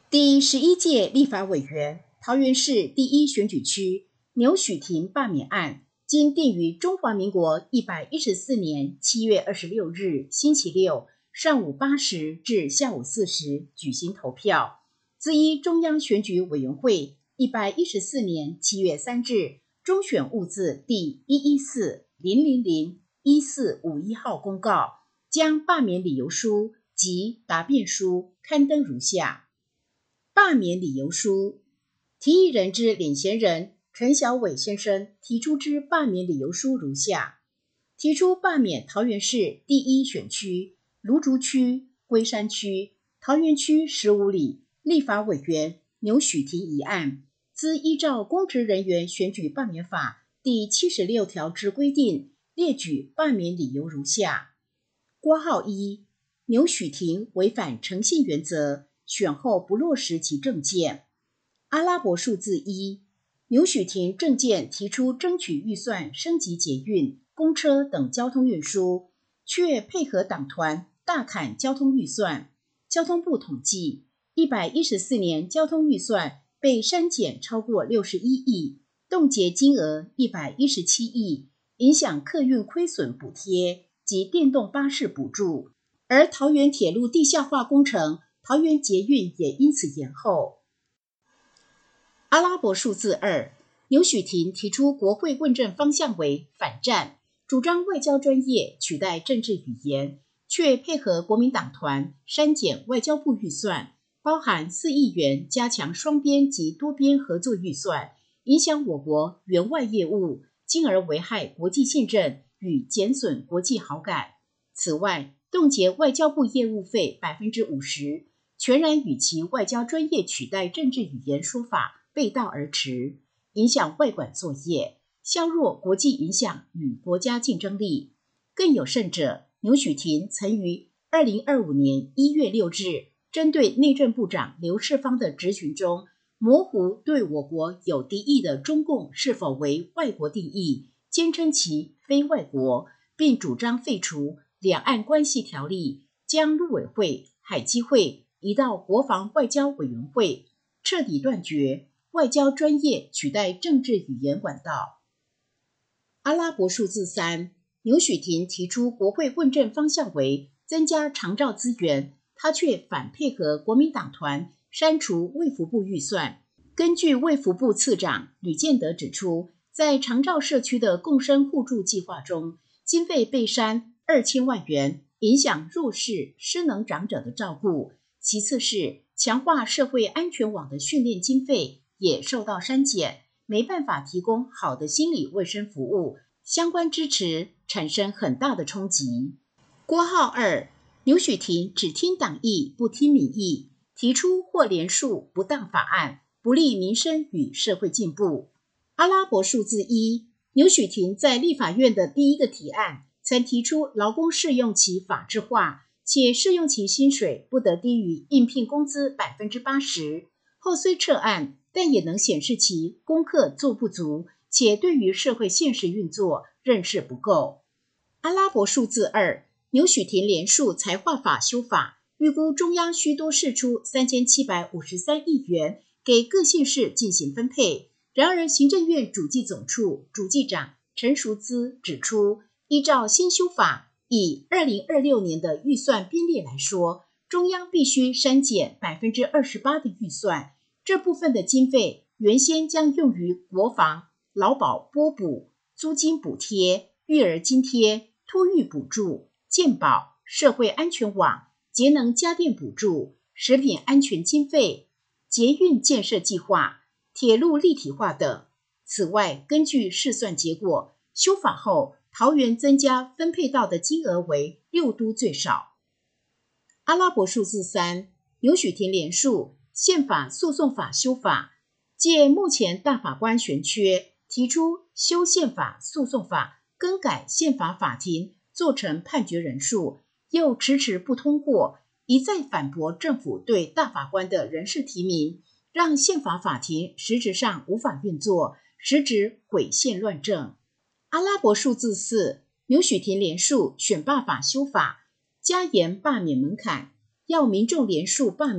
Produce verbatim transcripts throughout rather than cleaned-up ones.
第十一届立法委员桃园市第一选举区牛许婷罢免案，经定于中华民国一百一十四年七月二十六日星期六上午八时至下午四时举行投票，自依中央选举委员会一百一十四年七月三日中选务字第一一四零零零一四五一号公告，将罢免理由书及答辩书刊登如下。罢免理由书，提议人之领衔人陈小伟先生提出之罢免理由书如下：提出罢免桃园市第一选区芦竹区、龟山区、桃园区十五里立法委员牛许婷一案，兹依照公职人员选举罢免法第七十六条之规定，列举罢免理由如下：括号一，牛许婷违反诚信原则，选后不落实其政见。阿拉伯数字一，牛许婷政见提出争取预算升级捷运、公车等交通运输，却配合党团大砍交通预算。交通部统计，一百一十四年交通预算被删减超过六十一亿，冻结金额一百一十七亿，影响客运亏损补贴及电动巴士补助，而桃园铁路地下化工程桃园捷运也因此延后。阿拉伯数字二，牛许婷提出国会问政方向为反战，主张外交专业取代政治语言，却配合国民党团删减外交部预算，包含四亿元加强双边及多边合作预算，影响我国援外业务，进而危害国际信任与减损国际好感。此外，冻结外交部业务费 百分之五十， 全然与其外交专业取代政治语言说法背道而驰，影响外管作业，削弱国际影响与国家竞争力。更有甚者，牛许婷曾于二零二五年一月六日针对内政部长刘世芳的质询中，模糊对我国有敌意的中共是否为外国定义，坚称其非外国，并主张废除两岸关系条例，将陆委会、海基会移到国防外交委员会，彻底断绝外交专业取代政治语言管道。阿拉伯数字三，牛许婷提出国会问政方向为增加长照资源，他却反配合国民党团删除卫福部预算。根据卫福部次长吕建德指出，在长照社区的共生互助计划中，经费被删二千万元，影响弱势失能长者的照顾。其次是强化社会安全网的训练经费也受到删减，没办法提供好的心理卫生服务，相关支持产生很大的冲击。括号二，牛许婷只听党意不听民意，提出或连署不当法案，不利民生与社会进步。阿拉伯数字一，牛许婷在立法院的第一个提案曾提出劳工试用期法制化，且试用期薪水不得低于应聘工资 百分之八十。 后虽撤案，但也能显示其功课做不足，且对于社会现实运作认识不够。阿拉伯数字二，牛许婷连署财化法修法，预估中央需多释出三千七百五十三亿元给各县市进行分配。然而行政院主计总处主计长陈淑姿指出，依照新修法，以二零二六年的预算编列来说，中央必须删减 百分之二十八 的预算，这部分的经费原先将用于国防、劳保拨补、租金补贴、育儿津贴、托育补助、健保、社会安全网、节能家电补助、食品安全经费、捷运建设计划、铁路立体化等。此外，根据试算结果，修法后桃园增加分配到的金额为六都最少。阿拉伯数字三，牛许婷连署宪法诉讼法修法，借目前大法官悬缺，提出修宪法诉讼法，更改宪法法庭做成判决人数，又迟迟不通过，一再反驳政府对大法官的人事提名，让宪法法庭实质上无法运作，实质毁宪乱政。阿拉伯数字四，牛许婷连署选罢法修法，加严罢免门槛，要民众连署罢免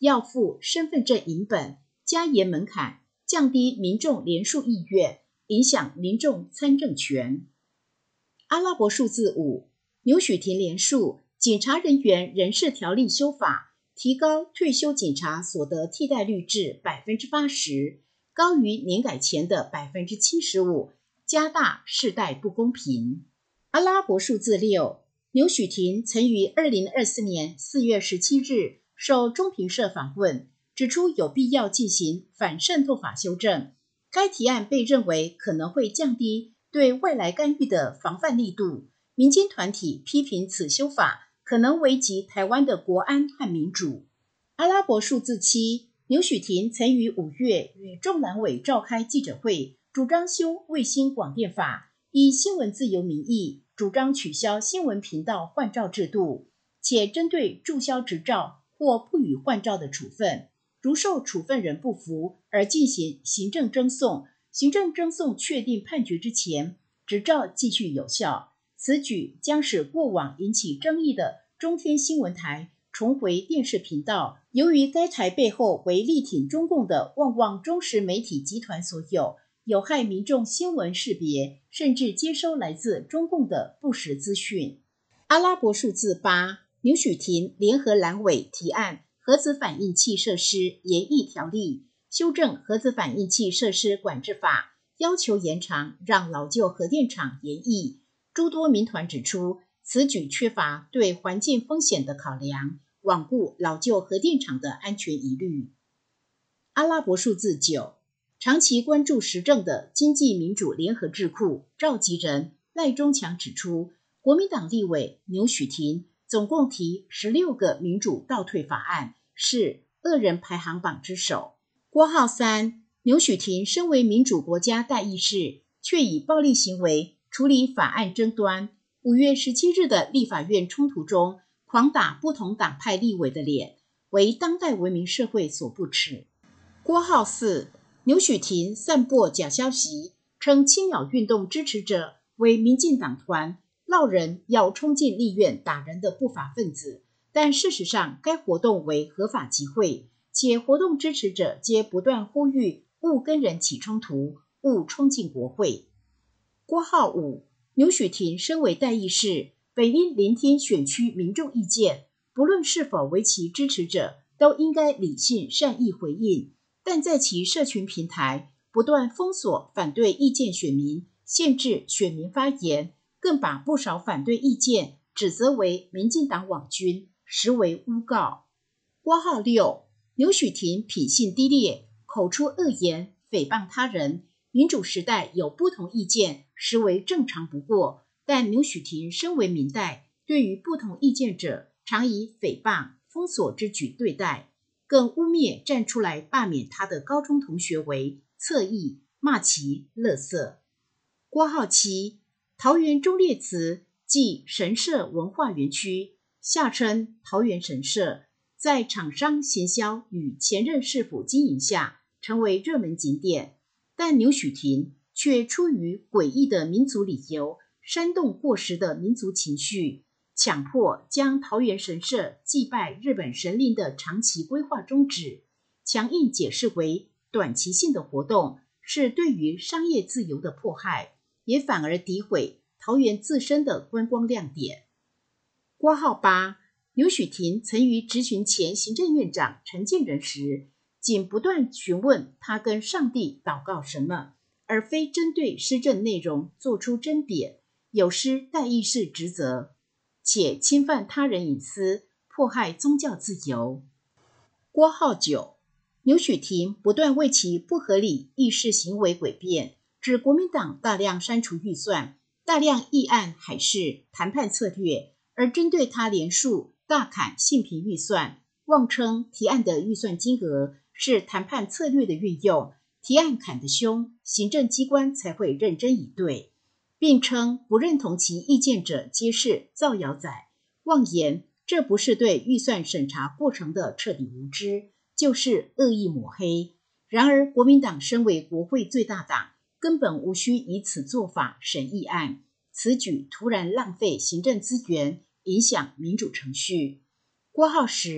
要附身份证影本，加严门槛，降低民众联署意愿，影响民众参政权。阿拉伯数字五，牛许婷联署警察人员人事条例修法，提高退休警察所得替代率至 百分之八十， 高于年改前的 百分之七十五， 加大世代不公平。阿拉伯数字六，牛许婷曾于二零二四年四月十七日受中评社访问，指出有必要进行反渗透法修正。该提案被认为可能会降低对外来干预的防范力度。民间团体批评此修法可能危及台湾的国安和民主。阿拉伯数字七，牛许婷曾于五月与中南委召开记者会，主张修卫星广电法，以新闻自由名义主张取消新闻频道换照制度，且针对注销执照或不予换照的处分，如受处分人不服而进行行政侦送，行政侦送确定判决之前，执照继续有效。此举将使过往引起争议的中天新闻台重回电视频道。由于该台背后为力挺中共的旺旺中时媒体集团所有，有害民众新闻识别，甚至接收来自中共的不实资讯。阿拉伯数字八，牛许婷联合蓝委提案核子反应器设施研议条例，修正核子反应器设施管制法，要求延长让老旧核电厂研议。诸多民团指出，此举缺乏对环境风险的考量，罔顾老旧核电厂的安全疑虑。阿拉伯数字九，长期关注时政的经济民主联合智库召集人赖中强指出，国民党立委牛许婷总共提十六个民主倒退法案，是恶人排行榜之首。括号三，牛许婷身为民主国家代议士，却以暴力行为处理法案争端。五月十七日的立法院冲突中，狂打不同党派立委的脸，为当代文明社会所不齿。括号四，牛许婷散播假消息，称青鸟运动支持者为民进党团闹人要冲进立院打人的不法分子，但事实上该活动为合法集会，且活动支持者皆不断呼吁勿跟人起冲突，勿冲进国会。括号五，牛许婷身为代议士，本应聆听选区民众意见，不论是否为其支持者，都应该理性善意回应，但在其社群平台不断封锁反对意见选民，限制选民发言，更把不少反对意见指责为民进党网军，实为诬告。括号六，牛许婷品性低劣，口出恶言，诽谤他人。民主时代有不同意见，实为正常不过，但牛许婷身为民代，对于不同意见者，常以诽谤、封锁之举对待，更污蔑站出来罢免他的高中同学为侧翼，骂其垃圾。括号七，桃园忠烈祠即神社文化园区，下称桃园神社，在厂商行销与前任市府经营下，成为热门景点。但牛许婷却出于诡异的民族理由，煽动过时的民族情绪，强迫将桃园神社祭拜日本神灵的长期规划终止，强硬解释为短期性的活动，是对于商业自由的迫害，也反而诋毁桃园自身的观光亮点。括号八，牛许婷曾于质询前行政院长陈建仁时，仅不断询问他跟上帝祷告什么，而非针对施政内容做出争辩，有失代议士职责，且侵犯他人隐私，迫害宗教自由。括号九，牛许婷不断为其不合理议事行为诡辩，指国民党大量删除预算，大量议案海事谈判策略，而针对他连述大砍性平预算，妄称提案的预算金额是谈判策略的运用，提案砍得凶，行政机关才会认真以对，并称不认同其意见者皆是造谣仔，妄言这不是对预算审查过程的彻底无知，就是恶意抹黑。然而国民党身为国会最大党，根本无需以此做法审议案，此举突然浪费行政资源，影响民主程序。括号十，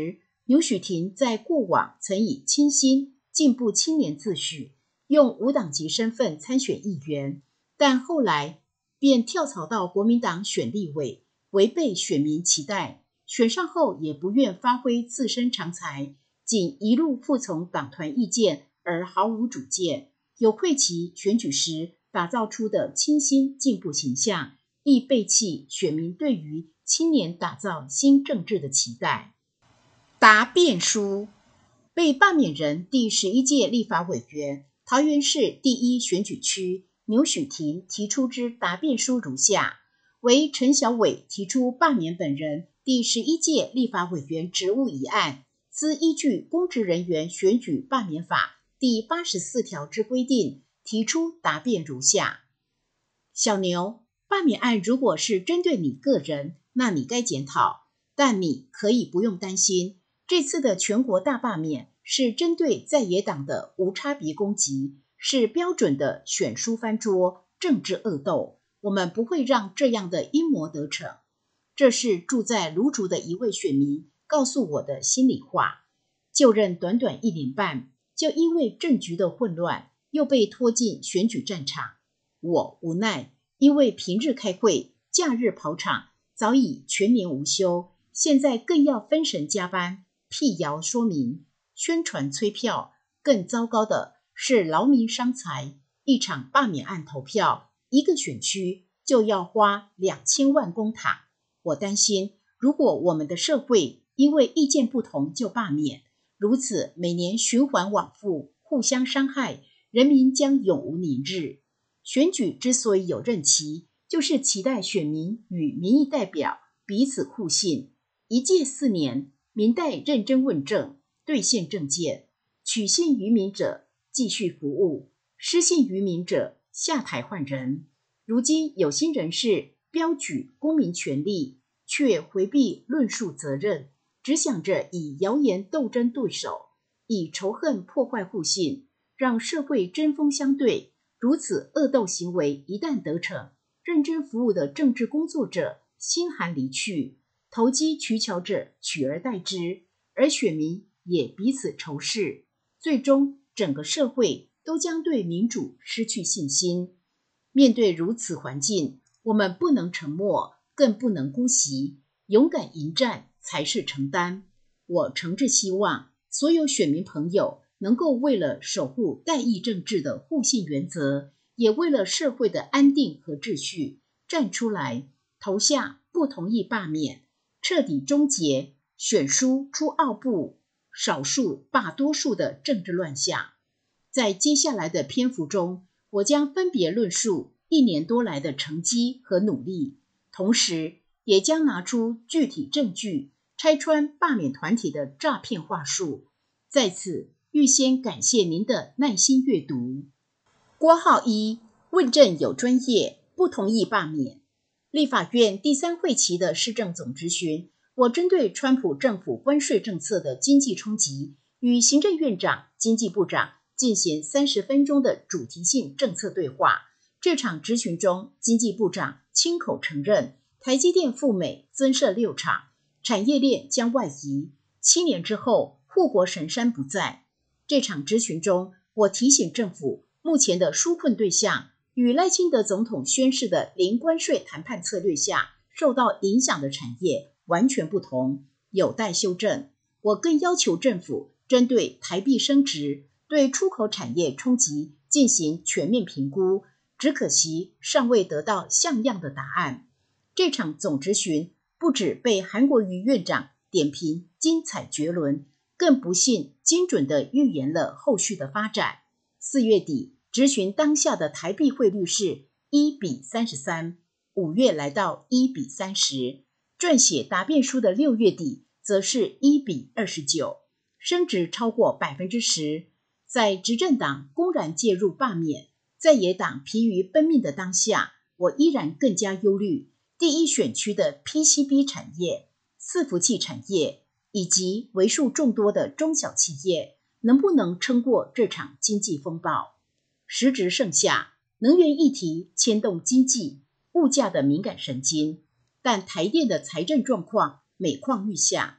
牛许婷在过往曾以清新、进步青年自诩，用无党籍身份参选议员，但后来便跳槽到国民党选立委，违背选民期待，选上后也不愿发挥自身长才，仅一路服从党团意见而毫无主见，有愧其选举时打造出的清新进步形象，亦背弃选民对于青年打造新政治的期待。答辩书，被罢免人第十一届立法委员，桃园市第一选举区牛许婷提出之答辩书如下：为陈小伟提出罢免本人第十一届立法委员职务一案，兹依据公职人员选举罢免法第八十四条之规定，提出答辩如下：小牛，罢免案如果是针对你个人，那你该检讨，但你可以不用担心，这次的全国大罢免是针对在野党的无差别攻击，是标准的选书翻桌、政治恶斗，我们不会让这样的阴谋得逞。这是住在芦竹的一位选民告诉我的心里话。就任短短一年半，就因为政局的混乱，又被拖进选举战场。我无奈，因为平日开会、假日跑场，早已全年无休，现在更要分神加班，辟谣说明、宣传催票。更糟糕的是劳民伤财，一场罢免案投票，一个选区就要花两千万公帑。我担心，如果我们的社会因为意见不同就罢免，如此每年循环往复，互相伤害，人民将永无宁日。选举之所以有任期，就是期待选民与民意代表彼此互信。一届四年，民代认真问政，兑现政见，取信于民者继续服务，失信于民者下台换人。如今有心人士标举公民权利，却回避论述责任，只想着以谣言斗争对手，以仇恨破坏互信，让社会针锋相对。如此恶斗行为一旦得逞，认真服务的政治工作者心寒离去，投机取巧者取而代之，而选民也彼此仇视，最终整个社会都将对民主失去信心。面对如此环境，我们不能沉默，更不能姑息，勇敢迎战才是承担。我诚挚希望所有选民朋友能够为了守护代议政治的互信原则，也为了社会的安定和秩序，站出来投下不同意罢免，彻底终结选书出奥部、少数霸多数的政治乱象。在接下来的篇幅中，我将分别论述一年多来的成绩和努力，同时也将拿出具体证据，拆穿罢免团体的诈骗话术。在此预先感谢您的耐心阅读。括号一，问政有专业，不同意罢免。立法院第三会期的施政总质询，我针对川普政府关税政策的经济冲击，与行政院长、经济部长进行三十分钟的主题性政策对话。这场质询中，经济部长亲口承认，台积电赴美增设六厂，产业链将外移，七年之后护国神山不在。这场质询中，我提醒政府，目前的纾困对象与赖清德总统宣示的零关税谈判策略下受到影响的产业完全不同，有待修正。我更要求政府针对台币升值对出口产业冲击进行全面评估，只可惜尚未得到像样的答案。这场总质询不只被韩国瑜院长点评精彩绝伦，更不幸精准地预言了后续的发展。四月底质询当下的台币汇率是一比三十三，五月来到一比三十，撰写答辩书的六月底则是一比二十九，升值超过百分之十。在执政党公然介入罢免，在野党疲于奔命的当下，我依然更加忧虑第一选区的 P C B 产业、伺服器产业以及为数众多的中小企业能不能撑过这场经济风暴。时值盛夏，能源议题牵动经济物价的敏感神经，但台电的财政状况每况愈下，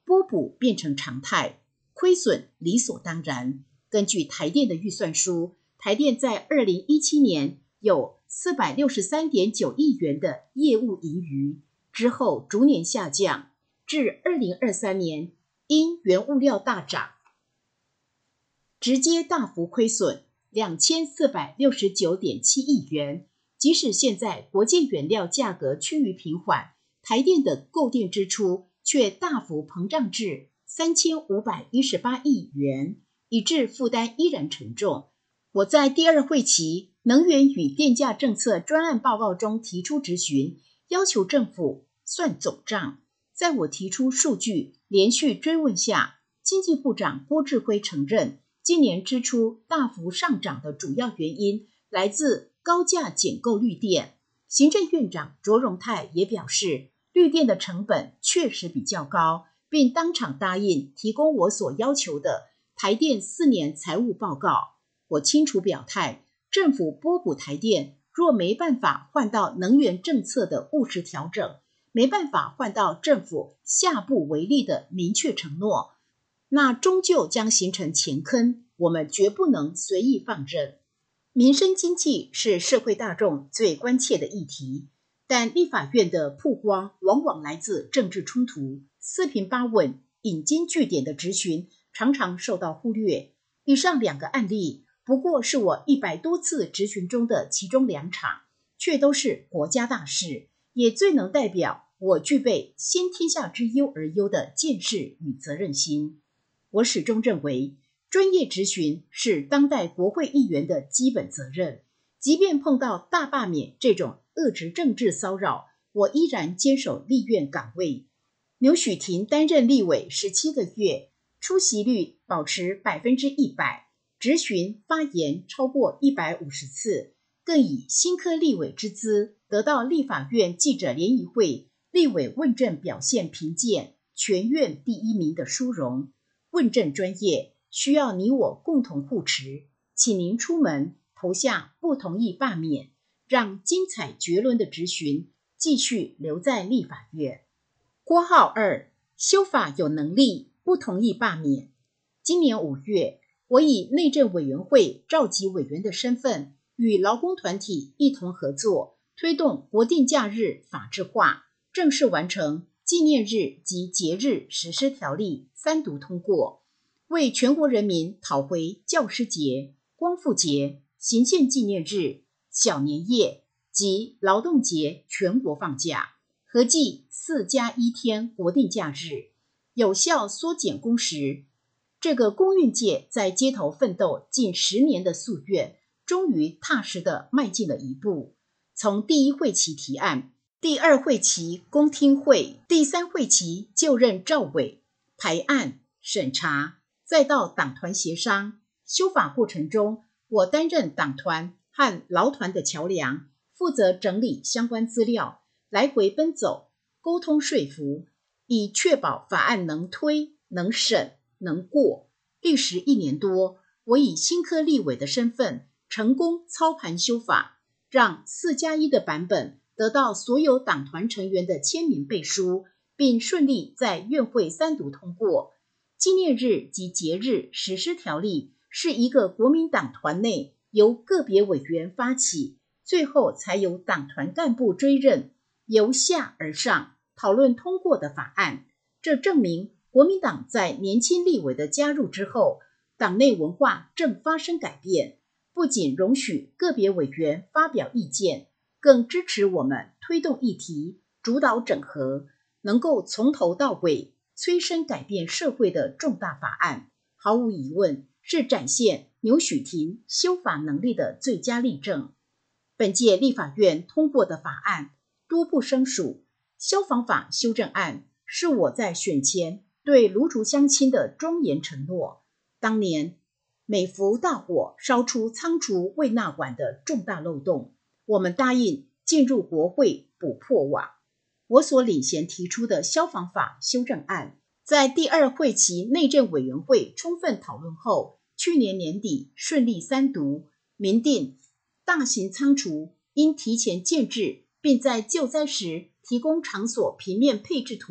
拨补变成常态，亏损理所当然。根据台电的预算书，台电在二零一七年有 四百六十三点九亿元的业务盈余，之后逐年下降，至二零二三年因原物料大涨，直接大幅亏损两千四百六十九点七亿元。即使现在国际原料价格趋于平缓，台电的购电支出却大幅膨胀至三千五百一十八亿元，以致负担依然沉重。我在第二会期能源与电价政策专案报告中提出质询，要求政府算总账。在我提出数据连续追问下，经济部长郭志辉承认，今年支出大幅上涨的主要原因来自高价减购绿电。行政院长卓荣泰也表示，绿电的成本确实比较高，并当场答应提供我所要求的台电四年财务报告。我清楚表态，政府拨补台电若没办法换到能源政策的务实调整，没办法换到政府下不为例的明确承诺，那终究将形成钱坑，我们绝不能随意放任。民生经济是社会大众最关切的议题，但立法院的曝光往往来自政治冲突，四平八稳、引经据典的质询常常受到忽略。以上两个案例不过是我一百多次质询中的其中两场，却都是国家大事，也最能代表我具备先天下之忧而忧的见识与责任心。我始终认为，专业质询是当代国会议员的基本责任，即便碰到大罢免这种恶质政治骚扰，我依然坚守立院岗位。牛许婷担任立委十七个月，出席率保持百分之一百，质询发言超过一百五十次，更以新科立委之姿得到立法院记者联谊会立委问政表现评鉴全院第一名的殊荣。问政专业需要你我共同护持，请您出门投下不同意罢免，让精彩绝伦的质询继续留在立法院。括号二，修法有能力，不同意罢免。今年五月，我以内政委员会召集委员的身份，与劳工团体一同合作，推动国定假日法制化，正式完成纪念日及节日实施条例三读通过，为全国人民讨回教师节、光复节、行宪纪念日、小年夜及劳动节全国放假，合计四加一天国定假日，有效缩减工时。这个公运界在街头奋斗近十年的夙愿，终于踏实地迈进了一步。从第一会期提案，第二会期公听会，第三会期就任召委、排案、审查，再到党团协商。修法过程中，我担任党团和劳团的桥梁，负责整理相关资料，来回奔走，沟通说服，以确保法案能推、能审、能过。历时一年多，我以新科立委的身份，成功操盘修法，让四加一的版本得到所有党团成员的签名背书，并顺利在院会三读通过。纪念日及节日实施条例是一个国民党团内由个别委员发起，最后才由党团干部追认，由下而上讨论通过的法案。这证明国民党在年轻立委的加入之后，党内文化正发生改变，不仅容许个别委员发表意见，更支持我们推动议题，主导整合，能够从头到尾催生改变社会的重大法案，毫无疑问是展现牛许婷修法能力的最佳例证。本届立法院通过的法案多不胜数，消防法修正案是我在选前对芦竹乡亲的庄严承诺。当年美孚大火烧出仓储未纳管的重大漏洞，我们答应进入国会补破网。我所领衔提出的消防法修正案，在第二会期内政委员会充分讨论后，去年年底顺利三读，明定大型仓储应提前建置，并在救灾时提供场所平面配置图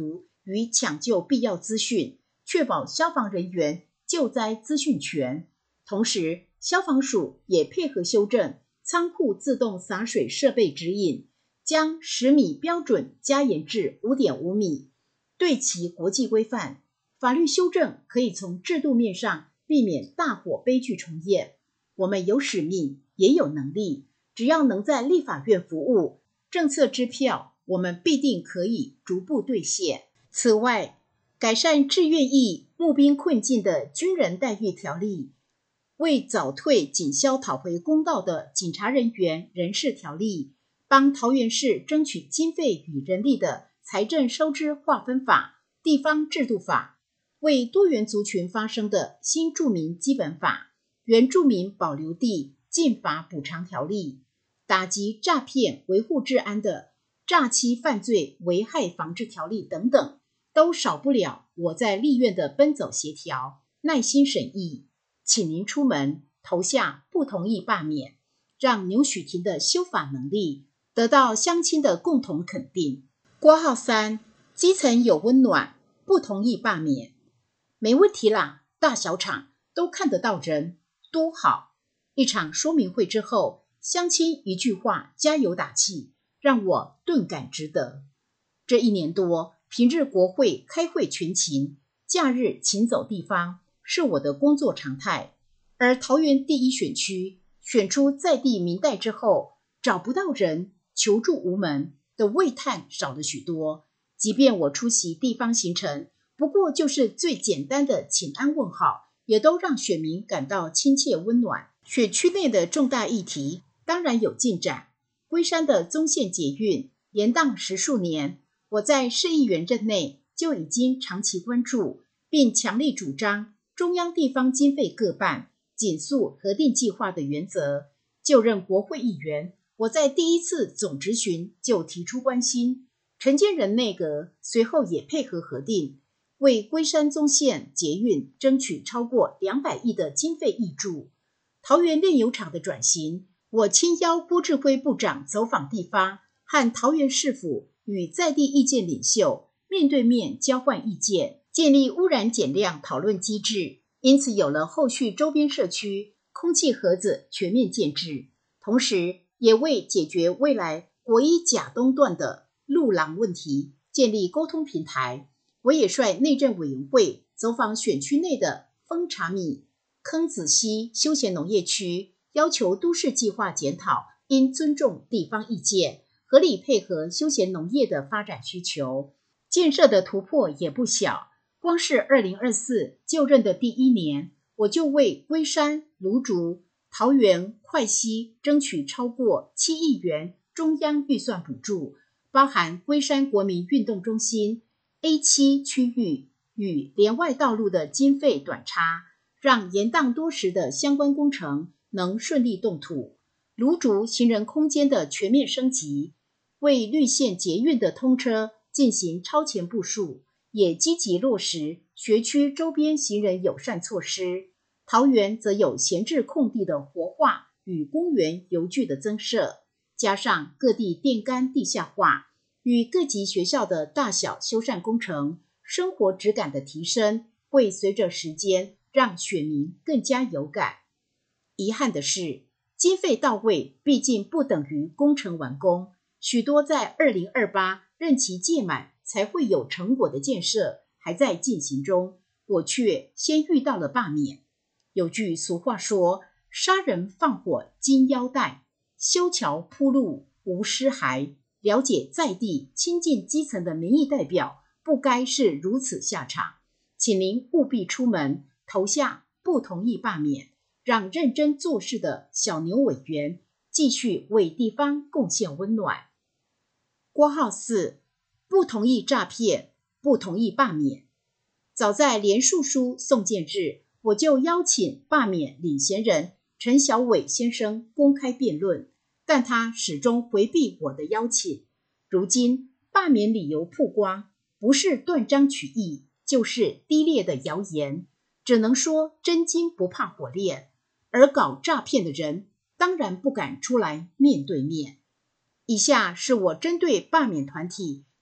与抢救必要资讯，确保消防人员救灾资讯权。同时，消防署也配合修正仓库自动洒水设备指引，将十米标准加严至 五点五米，对其国际规范。法律修正可以从制度面上避免大火悲剧重演。我们有使命，也有能力，只要能在立法院服务，政策支票我们必定可以逐步兑现。此外，改善志愿役募兵困境的军人待遇条例，为早退警消讨回公道的警察人员人事条例，帮桃园市争取经费与人力的财政收支划分法、地方制度法，为多元族群发声的新住民基本法、原住民保留地禁法补偿条例，打击诈骗维护治安的诈欺犯罪危害防治条例等等，都少不了我在立院的奔走协调、耐心审议。请您出门投下不同意罢免，让牛许婷的修法能力得到乡亲的共同肯定。括号三，基层有温暖，不同意罢免。没问题啦，大小场都看得到人，多好。一场说明会之后，乡亲一句话加油打气，让我顿感值得。这一年多，平日国会开会全勤，假日勤走地方，是我的工作常态。而桃园第一选区选出在地民代之后，找不到人，求助无门的慰叹少了许多。即便我出席地方行程，不过就是最简单的请安问好，也都让选民感到亲切温暖。选区内的重大议题当然有进展，龟山的棕线捷运延宕十数年，我在市议员任内就已经长期关注，并强力主张中央地方经费各半，紧速核定计划的原则。就任国会议员，我在第一次总质询就提出关心，陈建仁内阁随后也配合核定，为龟山棕线捷运争取超过两百亿的经费挹注。桃园炼油厂的转型，我亲邀郭志辉部长走访地方，和桃园市府与在地意见领袖面对面交换意见，建立污染减量讨论机制，因此有了后续周边社区空气盒子全面建制，同时也为解决未来国一甲东段的路廊问题建立沟通平台。我也率内政委员会走访选区内的丰茶米、坑子溪休闲农业区，要求都市计划检讨应尊重地方意见，合理配合休闲农业的发展需求。建设的突破也不小，光是二零二四就任的第一年，我就为龟山、芦竹、桃园、快溪争取超过七亿元中央预算补助，包含龟山国民运动中心 A 七 区域与连外道路的经费短差，让延宕多时的相关工程能顺利动土。芦竹行人空间的全面升级，为绿线捷运的通车进行超前部署，也积极落实学区周边行人友善措施。桃园则有闲置空地的活化与公园游具的增设，加上各地电杆地下化与各级学校的大小修缮工程，生活质感的提升会随着时间让选民更加有感。遗憾的是，经费到位毕竟不等于工程完工，许多在二零二八任期届满才会有成果的建设还在进行中，我却先遇到了罢免。有句俗话说，杀人放火金腰带，修桥铺路无尸骸。了解在地亲近基层的民意代表不该是如此下场，请您务必出门投下不同意罢免，让认真做事的小牛委员继续为地方贡献温暖。括号四，不同意诈骗，不同意罢免。早在连署书送件日，我就邀请罢免领衔人陈小伟先生公开辩论，但他始终回避我的邀请。如今罢免理由曝光，不是断章取义，就是低劣的谣言，只能说真金不怕火炼，而搞诈骗的人当然不敢出来面对面。以下是我针对罢免团体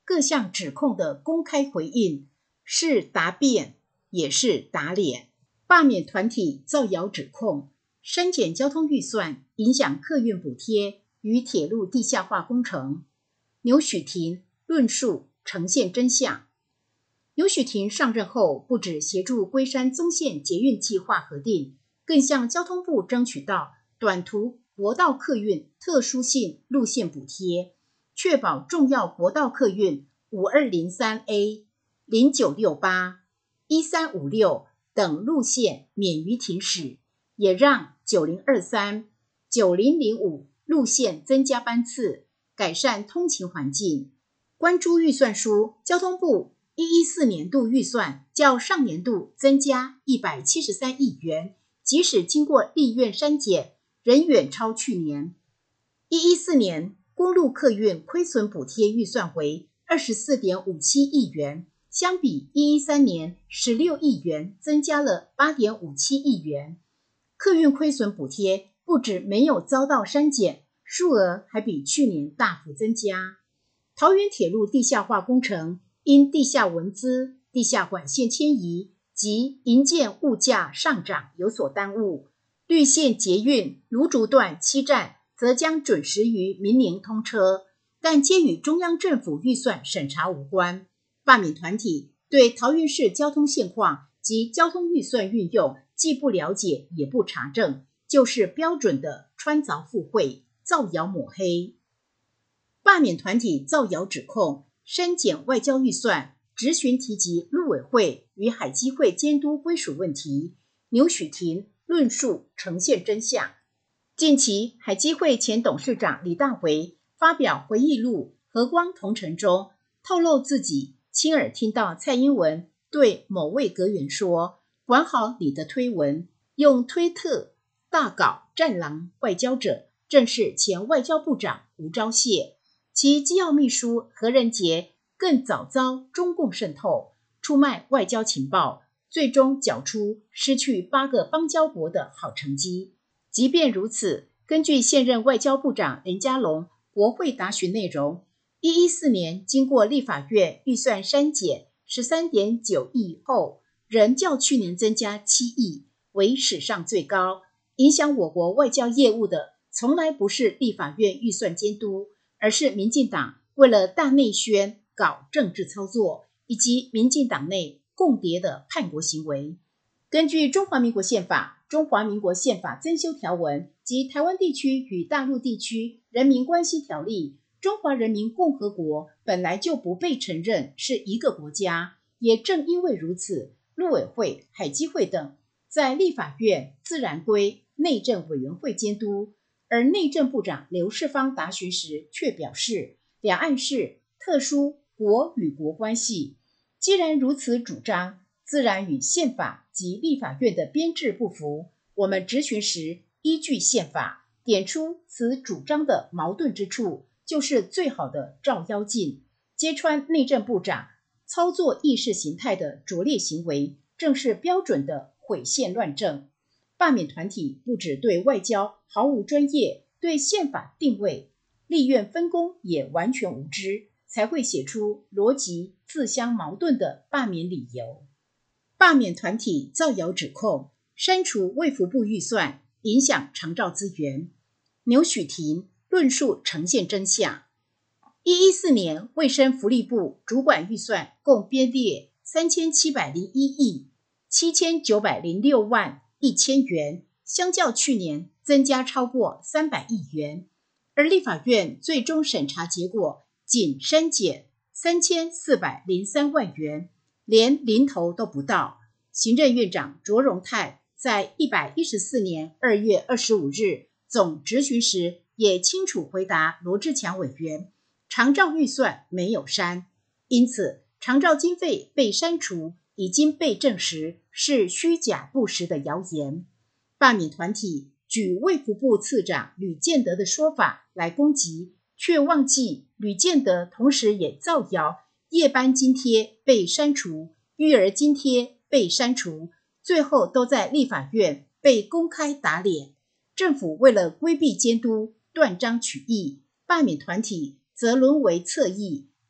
各项指控的公开回应，是答辩也是打脸。罢免团体造谣指控删减交通预算，影响客运补贴与铁路地下化工程。牛许婷论述呈现真相。牛许婷上任后，不只协助龟山棕线捷运计划核定，更向交通部争取到短途国道客运特殊性路线补贴，确保重要国道客运五二零三 A、零九六八、一三五六等路线免于停驶，也让九零二三、九零零五路线增加班次，改善通勤环境。关注预算书，交通部一一四年度预算较上年度增加一百七十三亿元，即使经过立院删减，仍远超去年。一一四年公路客运亏损补贴预算为 二十四点五七亿元，相比一一三年十六亿元增加了 八点五七亿元。客运亏损补贴不止没有遭到删减，数额还比去年大幅增加。桃园铁路地下化工程因地下文资、地下管线迁移及营建物价上涨有所耽误，绿线捷运芦竹段七站则将准时于明年通车，但皆与中央政府预算审查无关。罢免团体对桃园市交通现况及交通预算运用既不了解也不查证，就是标准的穿凿附会、造谣抹黑。罢免团体造谣指控删减外交预算，质询提及陆委会与海基会监督归属问题，牛许婷论述呈现真相。近期海基会前董事长李大为发表回忆录《和光同尘》中，透露自己亲耳听到蔡英文对某位阁员说，管好你的推文，用推特大搞战狼外交者正是前外交部长吴钊燮，其机要秘书何仁杰更早遭中共渗透，出卖外交情报，最终缴出失去八个邦交国的好成绩。即便如此，根据现任外交部长林佳龙国会答询内容，一一四年经过立法院预算删减 十三点九亿后，仍较去年增加七亿，为史上最高。影响我国外交业务的从来不是立法院预算监督，而是民进党为了大内宣搞政治操作，以及民进党内共谍的叛国行为。根据中华民国宪法、中华民国宪法增修条文及台湾地区与大陆地区人民关系条例，中华人民共和国本来就不被承认是一个国家，也正因为如此，陆委会、海基会等在立法院自然归内政委员会监督，而内政部长刘世芳答询时却表示，两岸是特殊国与国关系，既然如此主张，自然与宪法及立法院的编制不符。我们质询时依据宪法点出此主张的矛盾之处，就是最好的照妖镜，揭穿内政部长操作意识形态的拙劣行为，正是标准的毁宪乱政。罢免团体不只对外交毫无专业，对宪法定位、立院分工也完全无知，才会写出逻辑自相矛盾的罢免理由。罢免团体造谣指控删除卫福部预算，影响长照资源。牛许婷论述呈现真相。一一四年卫生福利部主管预算共编列三千七百零一亿七千九百零六万一千元，相较去年增加超过三百亿元，而立法院最终审查结果仅删减三千四百零三万元，连零头都不到。行政院长卓荣泰在一百一十四年二月二十五日总质询时也清楚回答罗志强委员，长照预算没有删，因此长照经费被删除已经被证实是虚假不实的谣言。罢免团体举卫福部次长吕建德的说法来攻击，却忘记吕建德同时也造谣夜班津贴被删除，育儿津贴被删除，最后都在立法院被公开打脸。政府为了规避监督，断章取义，罢免团体则沦为侧翼，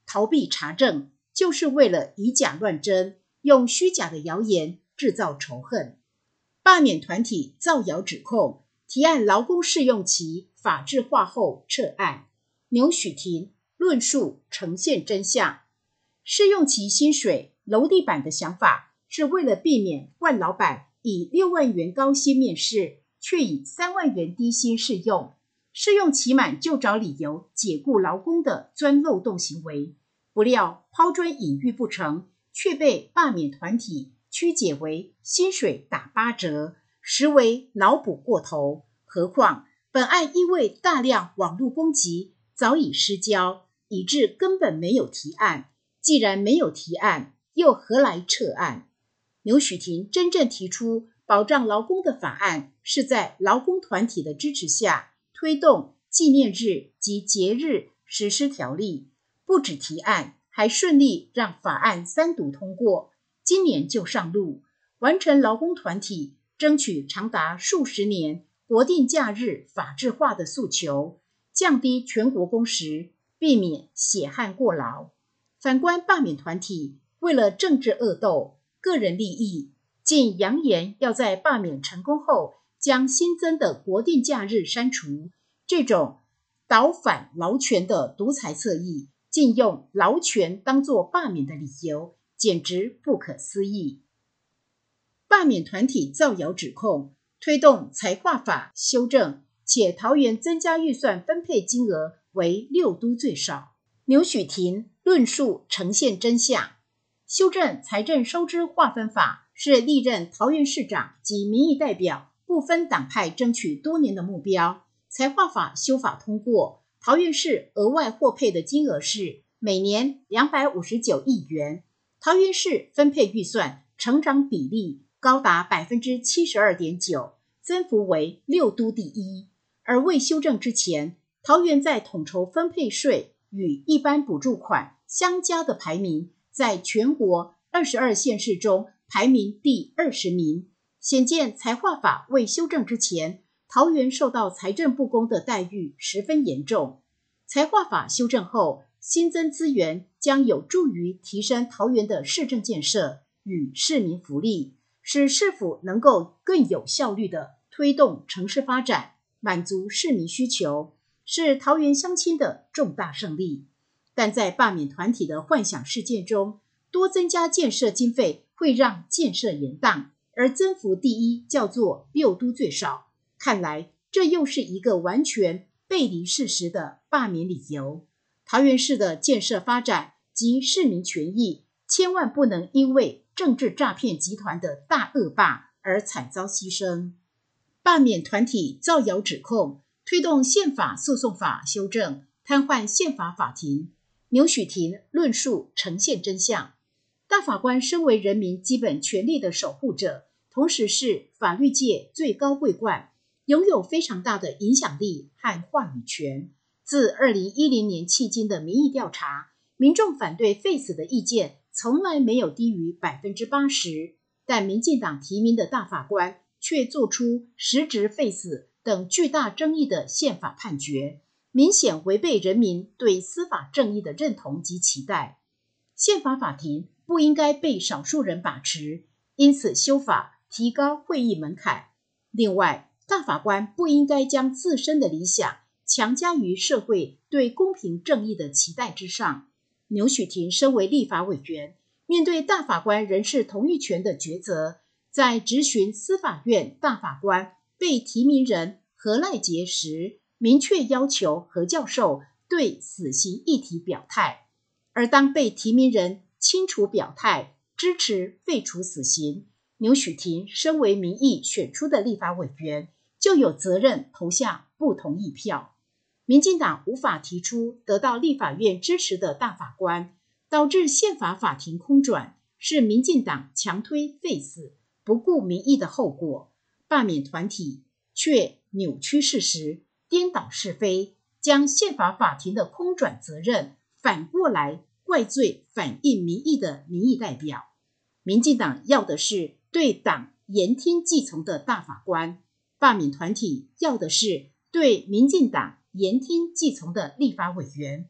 逃避查证，就是为了以假乱真，用虚假的谣言制造仇恨。罢免团体造谣指控，提案劳工试用期法制化后撤案。牛许婷论述呈现真相。试用期薪水楼地板的想法是为了避免冠老板以六万元高薪面试，却以三万元低薪试用，试用期满就找理由解雇劳工的钻漏洞行为。不料抛砖引玉不成，却被罢免团体曲解为薪水打八折，实为脑补过头。何况本案因为大量网络攻击早已失焦，以致根本没有提案。既然没有提案，又何来撤案？牛许婷真正提出保障劳工的法案，是在劳工团体的支持下推动纪念日及节日实施条例，不止提案，还顺利让法案三读通过，今年就上路，完成劳工团体争取长达数十年国定假日法制化的诉求，降低全国工时，避免血汗过劳。反观罢免团体，为了政治恶斗、个人利益，竟扬言要在罢免成功后将新增的国定假日删除，这种倒反劳权的独裁侧翼，竟用劳权当作罢免的理由，简直不可思议。罢免团体造谣指控，推动财化法修正，且桃园增加预算分配金额为六都最少。牛许婷论述呈现真相。修正财政收支划分法是历任桃园市长及民意代表不分党派争取多年的目标。财划法修法通过，桃园市额外获配的金额是每年两百五十九亿元，桃园市分配预算成长比例高达 百分之七十二点九， 增幅为六都第一。而未修正之前，桃园在统筹分配税与一般补助款相加的排名，在全国二十二县市中排名第二十名。显见财划法未修正之前，桃园受到财政不公的待遇十分严重。财划法修正后，新增资源将有助于提升桃园的市政建设与市民福利，使市府能够更有效率地推动城市发展，满足市民需求，是桃园乡亲的重大胜利。但在罢免团体的幻想事件中，多增加建设经费会让建设延宕，而增幅第一叫做六都最少，看来这又是一个完全背离事实的罢免理由。桃园市的建设发展及市民权益，千万不能因为政治诈骗集团的大恶霸而惨遭牺牲。罢免团体造谣指控，推动宪法诉讼法修正，瘫痪宪法法庭。牛许婷论述呈现真相。大法官身为人民基本权利的守护者，同时是法律界最高桂冠，拥有非常大的影响力和话语权。自二零一零年迄今的民意调查，民众反对废死的意见从来没有低于 百分之八十， 但民进党提名的大法官却做出实质废死等巨大争议的宪法判决，明显违背人民对司法正义的认同及期待。宪法法庭不应该被少数人把持，因此修法提高会议门槛。另外，大法官不应该将自身的理想强加于社会对公平正义的期待之上。牛许婷身为立法委员，面对大法官人事同意权的抉择，在质询司法院大法官被提名人何赖杰时，明确要求何教授对死刑议题表态。而当被提名人清楚表态支持废除死刑，牛许婷身为民意选出的立法委员，就有责任投下不同意票。民进党无法提出得到立法院支持的大法官，导致宪法法庭空转，是民进党强推废死、不顾民意的后果。罢免团体却扭曲事实、颠倒是非，将宪法法庭的空转责任反过来怪罪反映民意的民意代表。民进党要的是对党言听计从的大法官，罢免团体要的是对民进党言听计从的立法委员。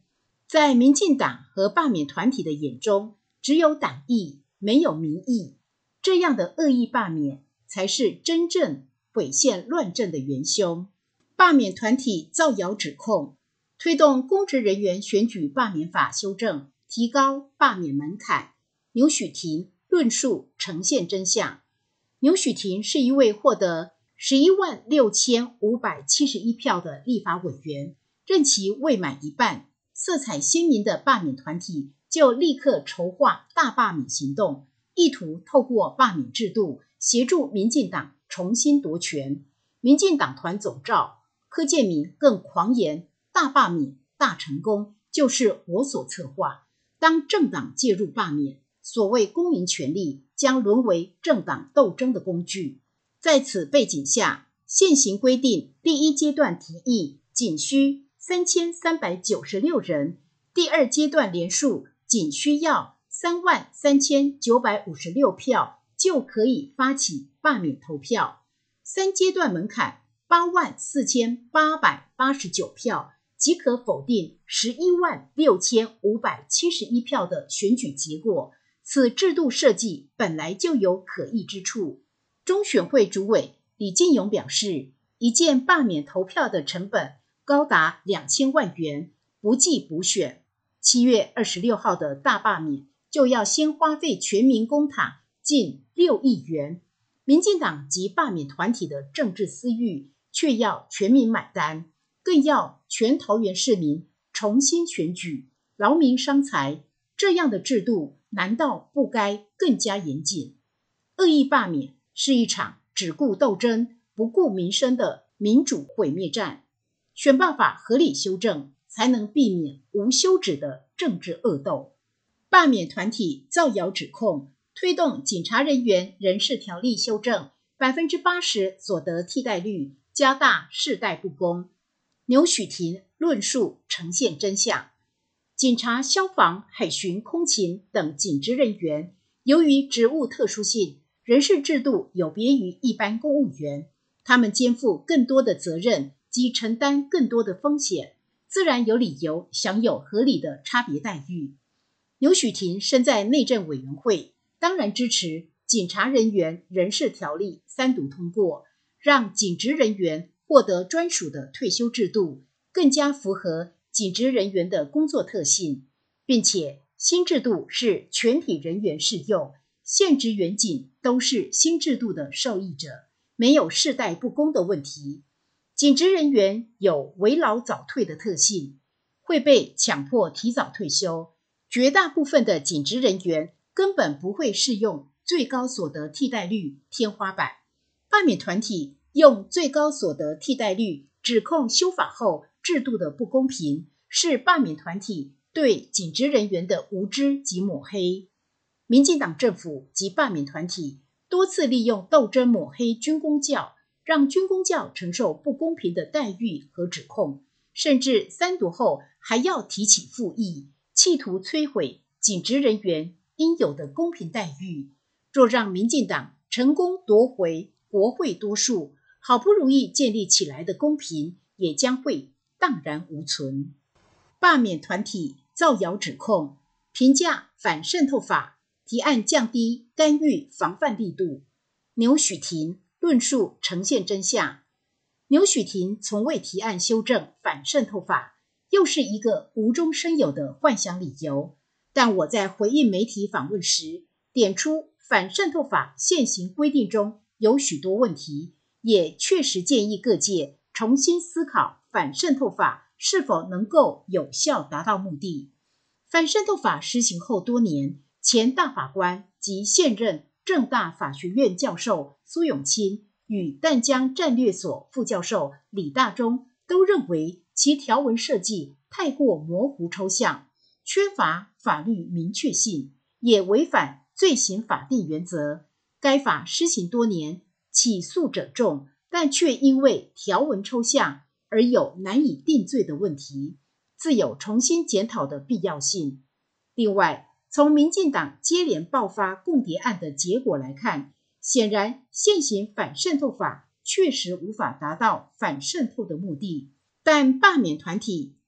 在民进党和罢免团体的眼中，只有党意，没有民意，这样的恶意罢免才是真正毁宪乱政的元凶。罢免团体造谣指控，推动公职人员选举罢免法修正，提高罢免门槛。牛煦庭论述呈现真相。牛煦庭是一位获得十一万六千五百七十一票的立法委员，任期未满一半，色彩鲜明的罢免团体就立刻筹划大罢免行动，意图透过罢免制度协助民进党重新夺权。民进党团总召柯建铭更狂言，大罢免大成功就是我所策划。当政党介入罢免，所谓公民权利将沦为政党斗争的工具。在此背景下，现行规定第一阶段提议仅需三千三百九十六人，第二阶段连数仅需要三万三千九百五十六票就可以发起罢免投票，三阶段门槛八万四千八百八十九票即可否定十一万六千五百七十一票的选举结果。此制度设计本来就有可议之处。中选会主委李进勇表示，一件罢免投票的成本高达两千万元，不计补选。七月二十六号的大罢免就要先花费全民公帑近六亿元，民进党及罢免团体的政治私欲却要全民买单，更要全桃园市民重新选举，劳民伤财，这样的制度难道不该更加严谨？恶意罢免是一场只顾斗争不顾民生的民主毁灭战，选罢法合理修正才能避免无休止的政治恶斗。罢免团体造谣指控，推动警察人员人事条例修正， 百分之八十 所得替代率，加大世代不公。牛煦庭论述呈现真相。警察、消防、海巡、空勤等警职人员，由于职务特殊性，人事制度有别于一般公务员，他们肩负更多的责任及承担更多的风险，自然有理由享有合理的差别待遇。牛煦庭身在内政委员会，当然支持警察人员人事条例三读通过，让警职人员获得专属的退休制度，更加符合警职人员的工作特性，并且新制度是全体人员适用，现职员警都是新制度的受益者，没有世代不公的问题。警职人员有为老早退的特性，会被强迫提早退休，绝大部分的警职人员根本不会适用最高所得替代率天花板。罢免团体用最高所得替代率指控修法后制度的不公平，是罢免团体对警职人员的无知及抹黑。民进党政府及罢免团体多次利用斗争抹黑军公教，让军公教承受不公平的待遇和指控，甚至三读后还要提起复议，企图摧毁警职人员应有的公平待遇。若让民进党成功夺回国会多数，好不容易建立起来的公平也将会荡然无存。罢免团体造谣指控，评价反渗透法提案降低干预防范力度。牛煦庭论述呈现真相。牛煦庭从未提案修正反渗透法，又是一个无中生有的幻想理由。但我在回应媒体访问时，点出反渗透法现行规定中有许多问题，也确实建议各界重新思考反渗透法是否能够有效达到目的。反渗透法施行后多年，前大法官及现任政大法学院教授苏永清与淡江战略所副教授李大中都认为其条文设计太过模糊抽象，缺乏法律明确性，也违反罪刑法定原则。该法施行多年，起诉者众，但却因为条文抽象而有难以定罪的问题，自有重新检讨的必要性。另外，从民进党接连爆发共谍案的结果来看，显然现行反渗透法确实无法达到反渗透的目的。但罢免团体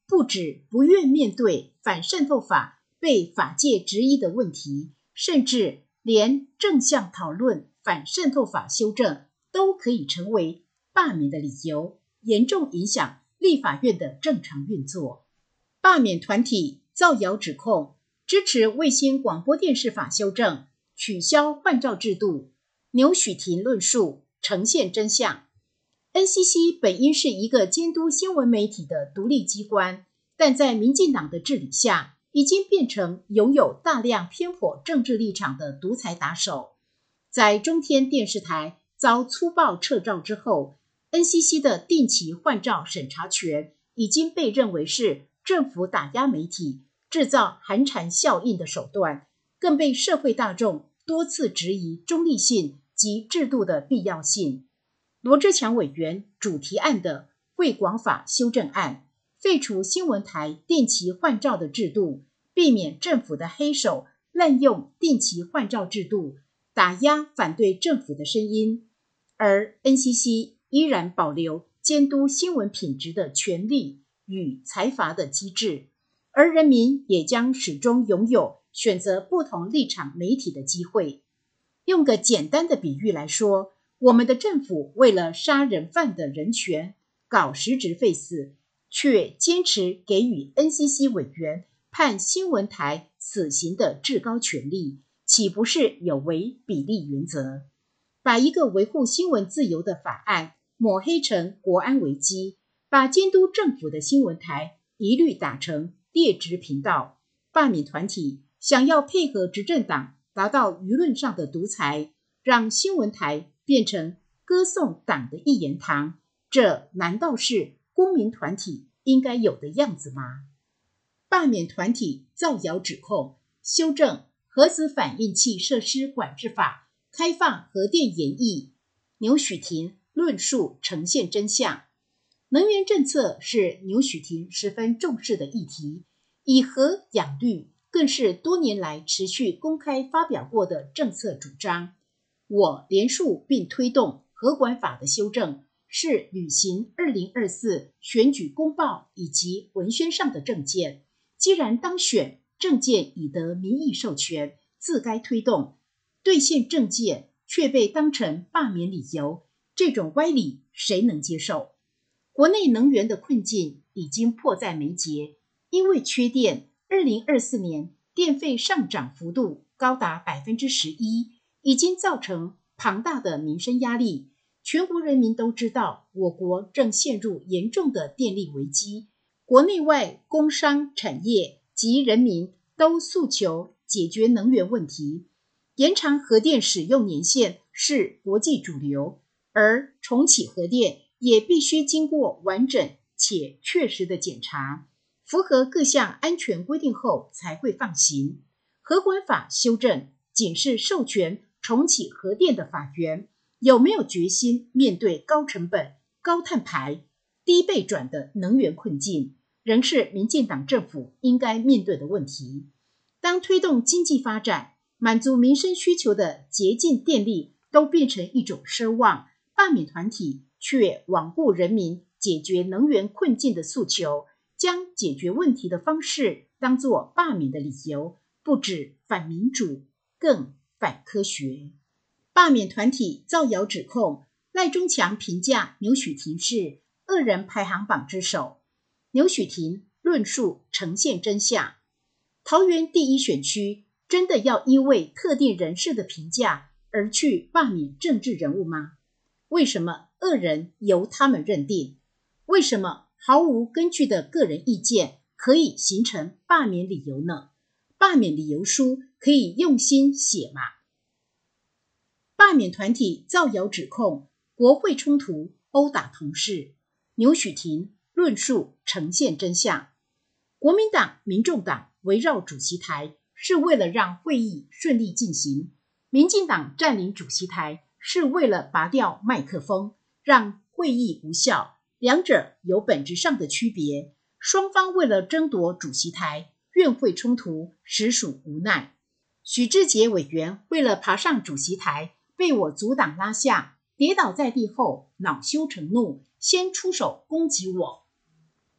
不止不愿面对反渗透法被法界质疑的问题，甚至连正向讨论反渗透法修正都可以成为罢免的理由，严重影响立法院的正常运作。罢免团体造谣指控支持卫星广播电视法修正，取消换照制度，牛许婷论述呈现真相。N C C 本应是一个监督新闻媒体的独立机关，但在民进党的治理下，已经变成拥有大量偏颇政治立场的独裁打手。在中天电视台遭粗暴撤照之后， N C C 的定期换照审查权已经被认为是政府打压媒体、制造寒蝉效应的手段，更被社会大众多次质疑中立性及制度的必要性。罗智强委员主提案的卫广法修正案，废除新闻台定期换照的制度，避免政府的黑手滥用定期换照制度，打压反对政府的声音。而 N C C 依然保留监督新闻品质的权利与裁罚的机制，而人民也将始终拥有选择不同立场媒体的机会。用个简单的比喻来说，我们的政府为了杀人犯的人权搞实质废死，却坚持给予 N C C 委员判新闻台死刑的至高权力，岂不是有违比例原则？把一个维护新闻自由的法案抹黑成国安危机，把监督政府的新闻台一律打成劣质频道。罢免团体想要配合执政党达到舆论上的独裁，让新闻台变成歌颂党的一言堂，这难道是公民团体应该有的样子吗？罢免团体造谣指控修正核子反应器设施管制法，开放核电研议，牛许婷论述呈现真相。能源政策是牛许婷十分重视的议题，以核养绿更是多年来持续公开发表过的政策主张。我联署并推动核管法的修正，是履行二零二四选举公报以及文宣上的政见。既然当选，政见已得民意授权，自该推动，兑现政见却被当成罢免理由，这种歪理谁能接受？国内能源的困境已经迫在眉睫，因为缺电，二零二四年电费上涨幅度高达 百分之十一， 已经造成庞大的民生压力。全国人民都知道，我国正陷入严重的电力危机，国内外工商产业及人民都诉求解决能源问题。延长核电使用年限是国际主流，而重启核电也必须经过完整且确实的检查，符合各项安全规定后才会放行。核管法修正仅是授权重启核电的法源，有没有决心面对高成本、高碳排、低备转的能源困境，仍是民进党政府应该面对的问题。当推动经济发展、满足民生需求的洁净电力都变成一种奢望，罢免团体却罔顾人民解决能源困境的诉求，将解决问题的方式当作罢免的理由，不止反民主，更反科学。罢免团体造谣指控赖中强评价牛许婷是恶人排行榜之首，牛许婷论述呈现真相。桃园第一选区真的要因为特定人士的评价而去罢免政治人物吗？为什么恶人由他们认定？为什么毫无根据的个人意见可以形成罢免理由呢？罢免理由书可以用心写吗？罢免团体造谣指控国会冲突殴打同事，牛许婷论述呈现真相。国民党、民众党围绕主席台是为了让会议顺利进行，民进党占领主席台是为了拔掉麦克风，让会议无效，两者有本质上的区别。双方为了争夺主席台，院会冲突实属无奈。许智杰委员为了爬上主席台，被我阻挡拉下，跌倒在地后恼羞成怒，先出手攻击我。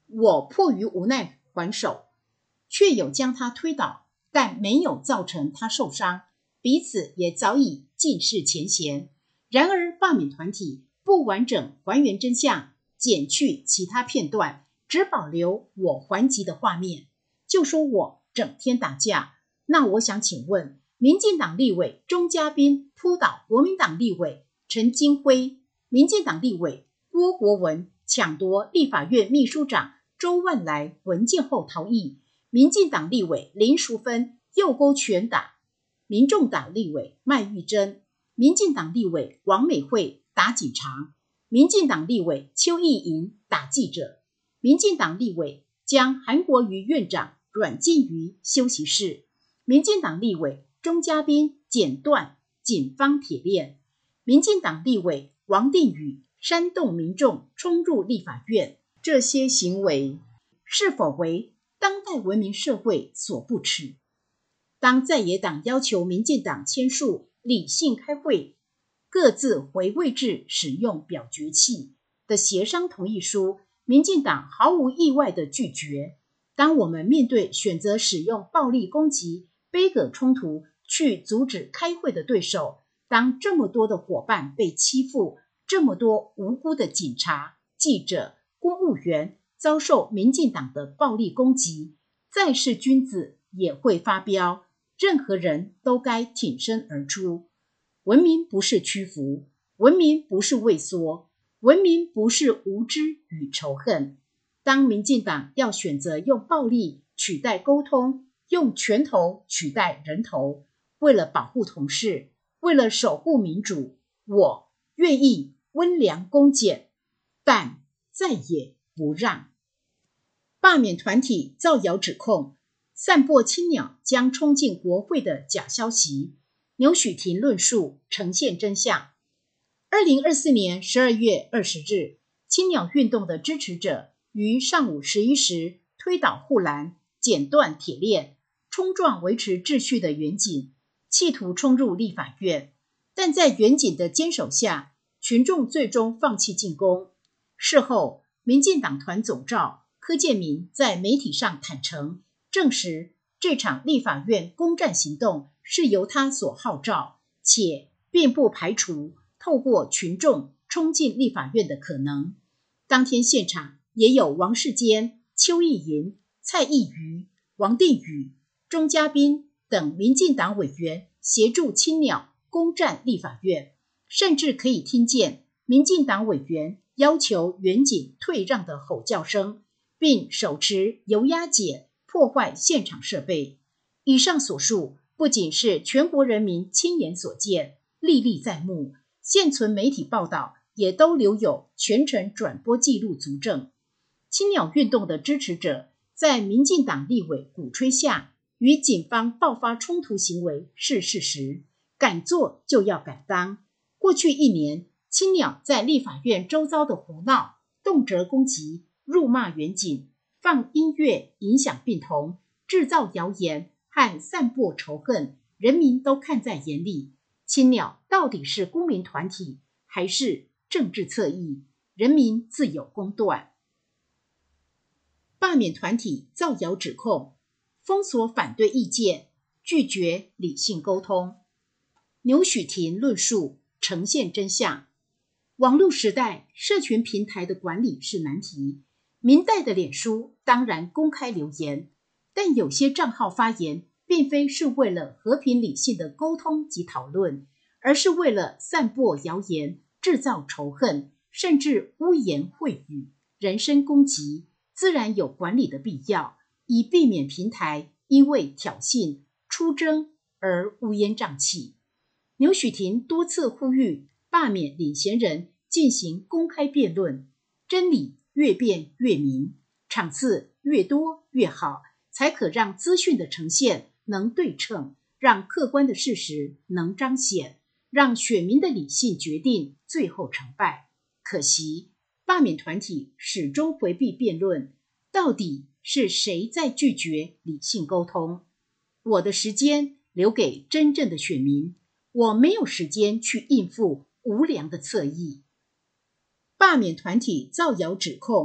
我迫于无奈还手，却有将他推倒，但没有造成他受伤，彼此也早已尽释前嫌。然而罢免团体不完整还原真相，剪去其他片段，只保留我还击的画面，就说我整天打架。那我想请问，民进党立委钟嘉宾扑倒国民党立委陈金辉，民进党立委郭国文抢夺立法院秘书长周万来文件后逃逸，民进党立委林淑芬右勾拳打民众党立委麦玉珍，民进党立委王美惠打警察，民进党立委邱意莹打记者，民进党立委将韩国瑜院长软禁于休息室，民进党立委钟嘉宾剪断警方铁链，民进党立委王定宇煽动民众冲入立法院，这些行为是否为当代文明社会所不耻？当在野党要求民进党签署理性开会、各自回位置使用表决器的协商同意书，民进党毫无意外地拒绝。当我们面对选择使用暴力攻击、杯葛冲突去阻止开会的对手，当这么多的伙伴被欺负，这么多无辜的警察、记者、公务员遭受民进党的暴力攻击，再是君子也会发飙，任何人都该挺身而出。文明不是屈服，文明不是畏缩，文明不是无知与仇恨。当民进党要选择用暴力取代沟通，用拳头取代人头，为了保护同事，为了守护民主，我愿意温良恭俭，但再也不让。罢免团体造谣指控，散播青鸟将冲进国会的假消息，牛煦庭论述呈现真相。二零二四年十二月二十日，青鸟运动的支持者于上午十一时推倒护栏，剪断铁链，冲撞维持秩序的远警，企图冲入立法院，但在远警的坚守下，群众最终放弃进攻。事后，民进党团总召柯建铭在媒体上坦诚，证实这场立法院攻占行动是由他所号召，且并不排除透过群众冲进立法院的可能。当天现场也有王世坚、邱意莹、蔡意瑜、王定宇、钟嘉宾等民进党委员协助青鸟攻占立法院，甚至可以听见民进党委员要求远警退让的吼叫声，并手持油压剪破坏现场设备。以上所述不仅是全国人民亲眼所见，历历在目，现存媒体报道也都留有全程转播记录足证。青鸟运动的支持者在民进党立委鼓吹下与警方爆发冲突行为是事实，敢做就要敢当。过去一年，青鸟在立法院周遭的胡闹、动辄攻击、辱骂远警、放音乐影响病童、制造谣言和散播仇恨，人民都看在眼里。青鸟到底是公民团体还是政治侧翼，人民自有公断。罢免团体造谣指控，封锁反对意见，拒绝理性沟通。牛煦庭论述呈现真相。网络时代，社群平台的管理是难题。明代的脸书当然公开留言，但有些账号发言并非是为了和平理性的沟通及讨论，而是为了散播谣言、制造仇恨，甚至污言秽语、人身攻击，自然有管理的必要，以避免平台因为挑衅、出征而乌烟瘴气。牛煦庭多次呼吁罢免领衔人进行公开辩论，真理越辩越明，场次越多越好，才可让资讯的呈现能对称，让客观的事实能彰显，让选民的理性决定最后成败。可惜罢免团体始终回避辩论，到底是谁在拒绝理性沟通？我的时间留给真正的选民，我没有时间去应付无良的侧翼。罢免团体造谣指控，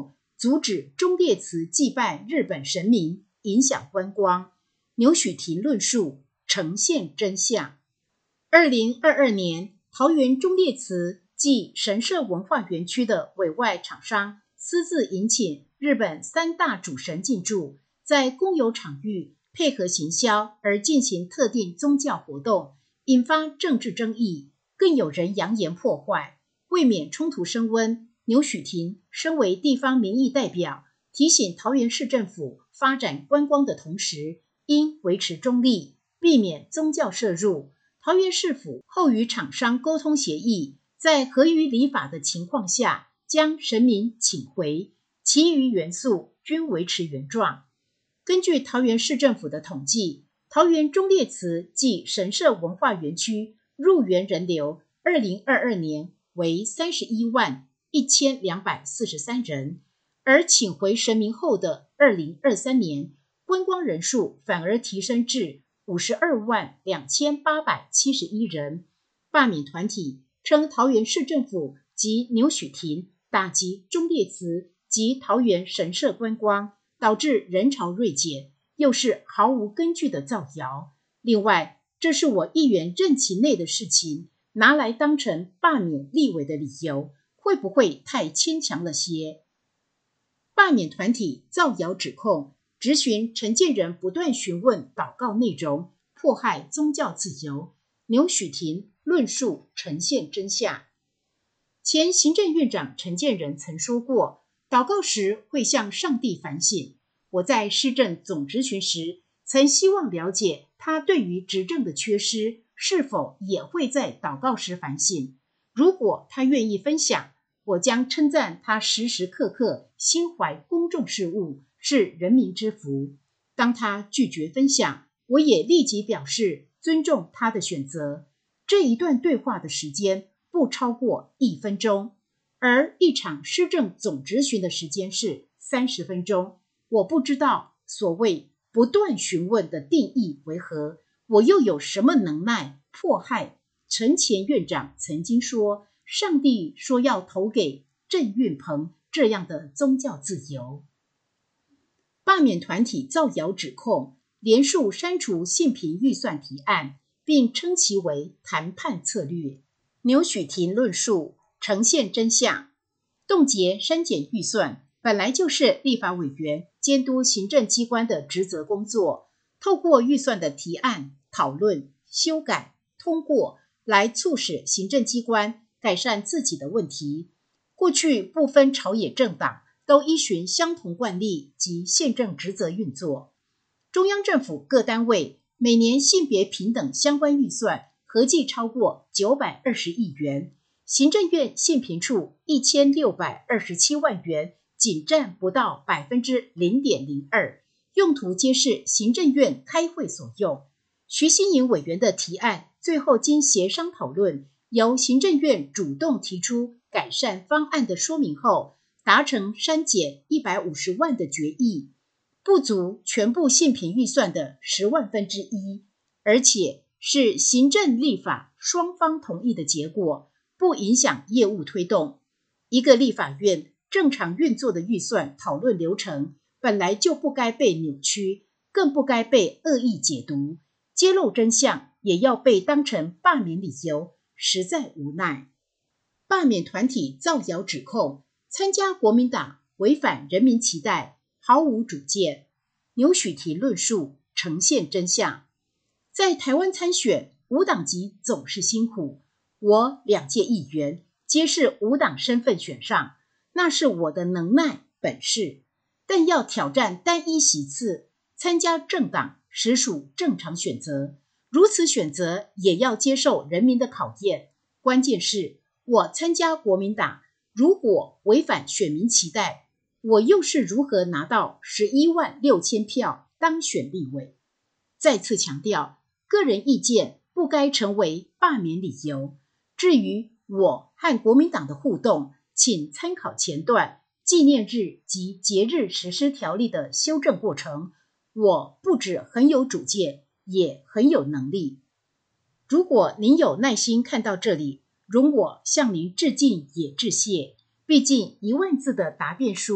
阻止忠烈祠祭拜日本神明，影响观光。牛许婷论述，呈现真相。二零二二年，桃园忠烈祠暨神社文化园区的委外厂商私自迎请日本三大主神进驻，在公有场域配合行销而进行特定宗教活动，引发政治争议，更有人扬言破坏。为免冲突升温，牛许婷身为地方民意代表，提醒桃园市政府发展观光的同时，应维持中立，避免宗教涉入。桃园市府后与厂商沟通协议，在合于礼法的情况下，将神明请回，其余元素均维持原状。根据桃园市政府的统计，桃园忠烈祠暨神社文化园区入园人流二零二二年为三十一万一千两百四十三人，而请回神明后的二零二三年，观光人数反而提升至五十二万两千八百七十一人。罢免团体称桃园市政府及牛许婷打击忠烈祠及桃园神社观光，导致人潮锐减，又是毫无根据的造谣。另外，这是我议员任期内的事情，拿来当成罢免立委的理由，会不会太牵强了些？罢免团体造谣指控，质询陈建仁不断询问祷告内容，迫害宗教自由。牛许婷论述呈现真相。前行政院长陈建仁曾说过，祷告时会向上帝反省。我在施政总质询时，曾希望了解他对于执政的缺失，是否也会在祷告时反省。如果他愿意分享，我将称赞他时时刻刻心怀公众事务，是人民之福。当他拒绝分享，我也立即表示尊重他的选择。这一段对话的时间不超过一分钟，而一场施政总质询的时间是三十分钟。我不知道所谓不断询问的定义为何，我又有什么能耐迫害？陈前院长曾经说，上帝说要投给郑运鹏这样的宗教自由。罢免团体造谣指控，连署删除性平预算提案，并称其为谈判策略。牛许婷论述，呈现真相。冻结删减预算本来就是立法委员监督行政机关的职责工作，透过预算的提案、讨论、修改、通过，来促使行政机关改善自己的问题。过去不分朝野政党，都依循相同惯例及宪政职责运作。中央政府各单位每年性别平等相关预算合计超过九百二十亿元，行政院性平处一千六百二十七万元，仅占不到 百分之零点零二， 用途皆是行政院开会所用。徐新颖委员的提案最后经协商讨论，由行政院主动提出改善方案的说明后，达成删减一百五十万的决议，不足全部性平预算的十万分之一，而且是行政立法双方同意的结果，不影响业务推动。一个立法院正常运作的预算讨论流程，本来就不该被扭曲，更不该被恶意解读，揭露真相也要被当成罢免理由，实在无奈。罢免团体造谣指控，参加国民党违反人民期待，毫无主见。牛许婷论述，呈现真相。在台湾参选，无党籍总是辛苦。我两届议员皆是无党身份选上，那是我的能耐本事，但要挑战单一席次，参加政党实属正常选择。如此选择也要接受人民的考验。关键是我参加国民党，如果违反选民期待，我又是如何拿到十一万六千票当选立委？再次强调，个人意见不该成为罢免理由。至于我和国民党的互动，请参考前段纪念日及节日实施条例的修正过程。我不只很有主见，也很有能力。如果您有耐心看到这里，容我向您致敬也致谢。毕竟一万字的答辩书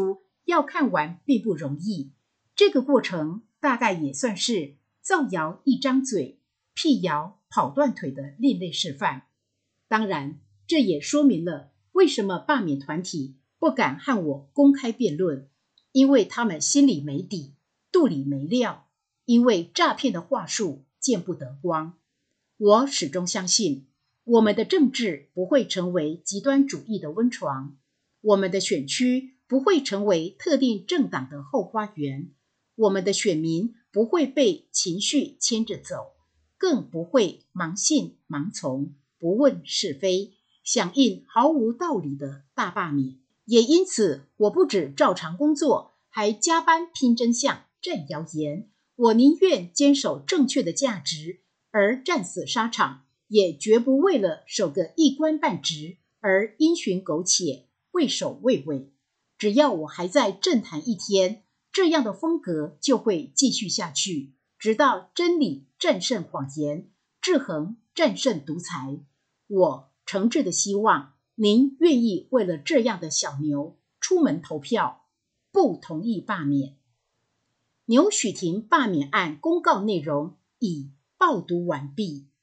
要看完并不容易，这个过程大概也算是造谣一张嘴，辟谣跑断腿的另类示范。当然，这也说明了为什么罢免团体不敢和我公开辩论，因为他们心里没底，肚里没料，因为诈骗的话术见不得光。我始终相信，我们的政治不会成为极端主义的温床，我们的选区不会成为特定政党的后花园，我们的选民不会被情绪牵着走，更不会盲信盲从，不问是非，响应毫无道理的大罢免。也因此，我不止照常工作，还加班拼真相、战谣言。我宁愿坚守正确的价值而战死沙场，也绝不为了守个一官半职而因循苟且、畏首畏尾。只要我还在政坛一天，这样的风格就会继续下去，直到真理战胜谎言，制衡战胜独裁。我诚挚的希望您愿意为了这样的小牛出门投票，不同意罢免。牛许婷罢免案公告内容已报读完毕。